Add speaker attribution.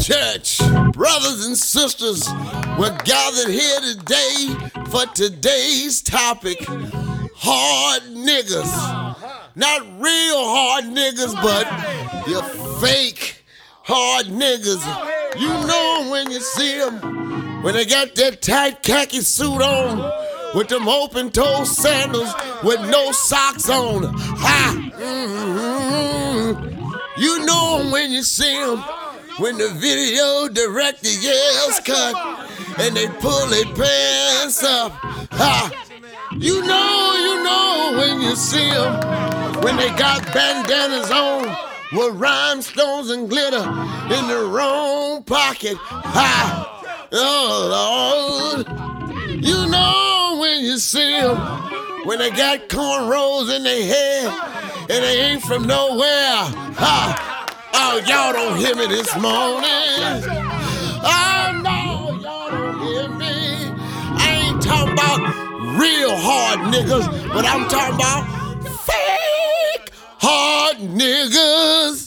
Speaker 1: Church, brothers and sisters, we're gathered here today for today's topic, hard niggas. Not real hard niggas, but your fake hard niggas. You know them when you see them, when they got that tight khaki suit on, with them open-toe sandals with no socks on. Ha! You know them when you see them, when the video director yells cut and they pull their pants up. Ha! You know when you see them, when they got bandanas on with rhinestones and glitter in the wrong pocket. Ha! Oh, Lord. You know when you see them, when they got cornrows in their hair and they ain't from nowhere. Ha! Oh, y'all don't hear me this morning. Oh, no, y'all don't hear me. I ain't talking about real hard niggas, but I'm talking about fake hard niggas.